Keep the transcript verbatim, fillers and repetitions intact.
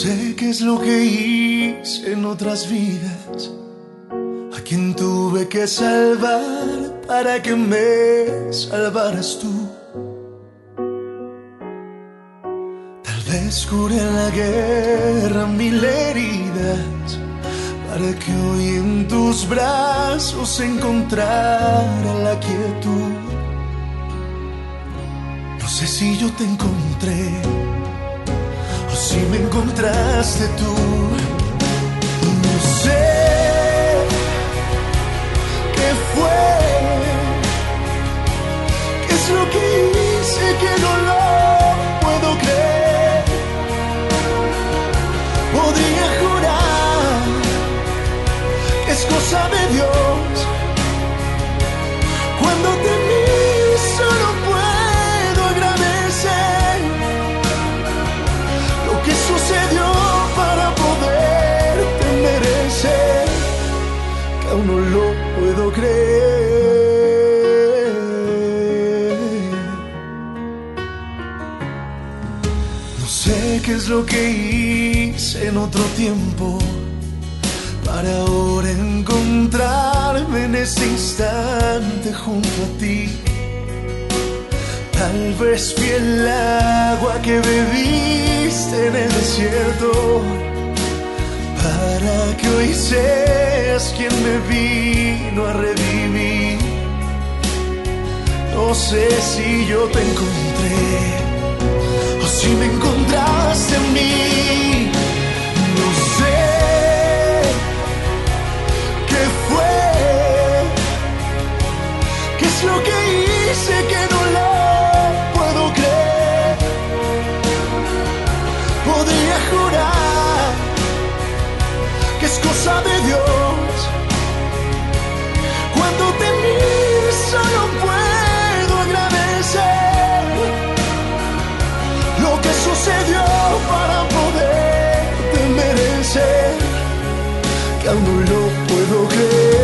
sé qué es lo que hice en otras vidas, a quien tuve que salvar para que me salvaras tú. Tal vez curé en la guerra mil heridas, para que hoy en tus brazos encontrara la quietud. No sé si yo te encontré o si me encontraste tú. No sé qué fue, qué es lo que hice que no lo puedo creer. Podría jurar que es cosa de Dios. Cuando te miro solo puedo agradecer lo que sucedió para poderte merecer, que aún no lo puedo creer. No sé qué es lo que hice en otro tiempo para ahora encontrarme en este instante junto a ti. Tal vez fui el agua que bebiste en el desierto, para que hoy seas quien me vino a revivir. No sé si yo te encontré o si me encontraste en mí. No sé qué fue, qué es lo que hice que no lo puedo creer. Podría jurar que es cosa de Dios. Cuando te miro solo puedo agradecer lo que sucedió para poderte merecer, que aún no lo puedo creer.